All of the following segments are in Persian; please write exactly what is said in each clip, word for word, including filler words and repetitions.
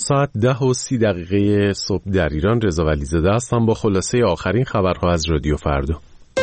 ساعت ده و سی دقیقه صبح در ایران. رضا ولیزاده هستم با خلاصه آخرین خبرها از رادیو فردا.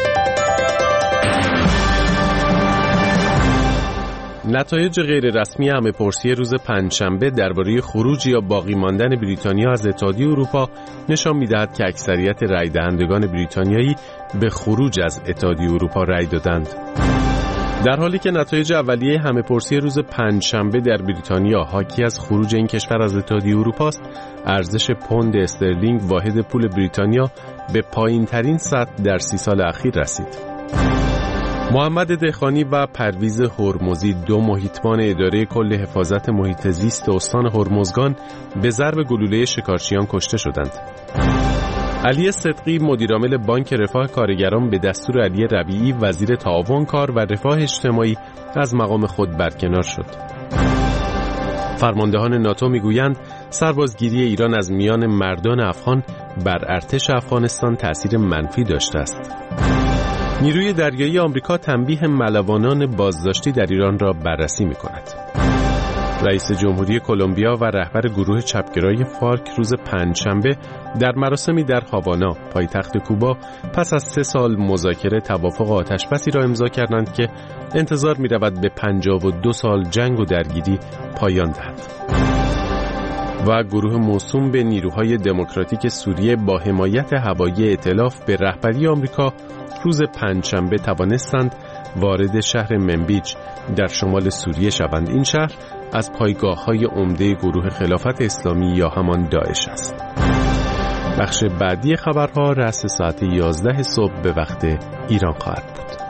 نتایج غیر رسمی همه‌پرسی روز پنجشنبه درباره خروج یا باقی ماندن بریتانیا از اتحادیه اروپا نشان می‌دهد که اکثریت رای دهندگان بریتانیایی به خروج از اتحادیه اروپا رای دادند. در حالی که نتایج اولیه همه‌پرسی روز پنجشنبه در بریتانیا حاکی از خروج این کشور از اتحادیه اروپا است، ارزش پوند استرلینگ واحد پول بریتانیا به پایین‌ترین سطح در سی سال اخیر رسید. محمد دهخانی و پرویز هرمزی، دو محیطبان اداره کل حفاظت محیط زیست استان هرمزگان، به ضرب گلوله شکارچیان کشته شدند. علی صدقی، مدیرعامل بانک رفاه کارگران، به دستور علی ربیعی وزیر تعاون کار و رفاه اجتماعی از مقام خود برکنار شد. فرماندهان ناتو میگویند سربازگیری ایران از میان مردان افغان بر ارتش افغانستان تأثیر منفی داشته است. نیروی دریایی آمریکا تنبیه ملوانان بازداشتی در ایران را بررسی می‌کند. رئیس جمهوری کلمبیا و رهبر گروه چپگرای فارک روز پنجشنبه در مراسمی در هاوانا، پایتخت کوبا، پس از سه سال مذاکره توافق آتشبسی را امضا کردند که انتظار می‌رود به پنجاه و دو سال جنگ و درگیری پایان دهد. و گروه موسوم به نیروهای دموکراتیک سوریه با حمایت هوایی ائتلاف به رهبری آمریکا روز پنجشنبه توانستند وارد شهر منبیج در شمال سوریه شوند. این شهر از پایگاه‌های عمده گروه خلافت اسلامی یا همان داعش است. بخش بعدی خبرها رأس ساعت یازده صبح به وقت ایران خواهد بود.